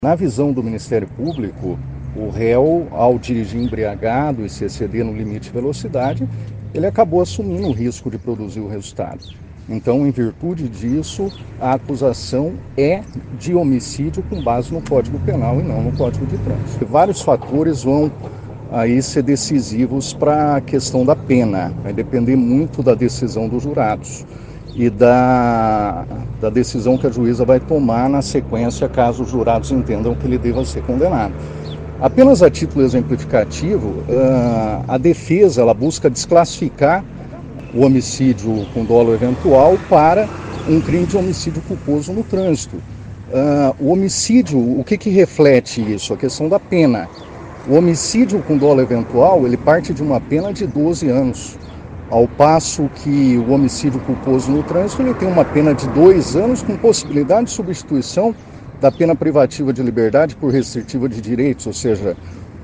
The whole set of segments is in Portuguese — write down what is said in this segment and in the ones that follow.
Na visão do Ministério Público, o réu, ao dirigir embriagado e se exceder no limite de velocidade, ele acabou assumindo o risco de produzir o resultado. Então, em virtude disso, a acusação é de homicídio com base no Código Penal e não no Código de Trânsito. Vários fatores vão aí ser decisivos para a questão da pena. Vai depender muito da decisão dos jurados e da decisão que a juíza vai tomar na sequência, caso os jurados entendam que ele deva ser condenado. Apenas a título exemplificativo, a defesa ela busca desclassificar o homicídio com dolo eventual para um crime de homicídio culposo no trânsito. O homicídio, o que reflete isso? A questão da pena. O homicídio com dolo eventual, ele parte de uma pena de 12 anos. Ao passo que o homicídio culposo no trânsito ele tem uma pena de 2 anos com possibilidade de substituição da pena privativa de liberdade por restritiva de direitos, ou seja,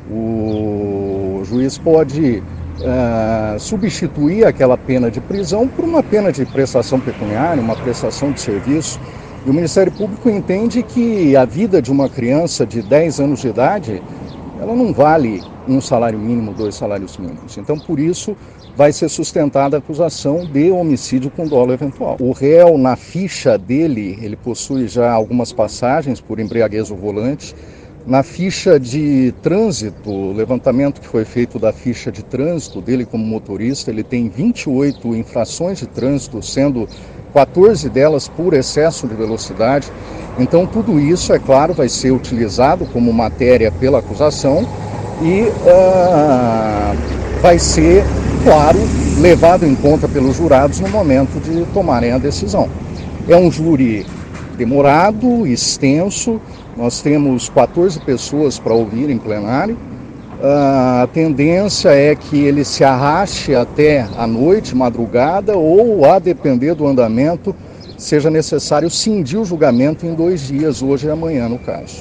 o juiz pode substituir aquela pena de prisão por uma pena de prestação pecuniária, uma prestação de serviço. E o Ministério Público entende que a vida de uma criança de 10 anos de idade, ela não vale um salário mínimo, 2 salários mínimos. Então, por isso, vai ser sustentada a acusação de homicídio com dolo eventual. O réu, na ficha dele, ele possui já algumas passagens por embriaguez ao volante. Na ficha de trânsito, o levantamento que foi feito da ficha de trânsito dele como motorista, ele tem 28 infrações de trânsito, sendo 14 delas por excesso de velocidade. Então, tudo isso, é claro, vai ser utilizado como matéria pela acusação e vai ser, claro, levado em conta pelos jurados no momento de tomarem a decisão. É um júri demorado, extenso, nós temos 14 pessoas para ouvir em plenário. A tendência é que ele se arraste até a noite, madrugada, ou, a depender do andamento, seja necessário cindir o julgamento em 2 dias, hoje e amanhã, no caso.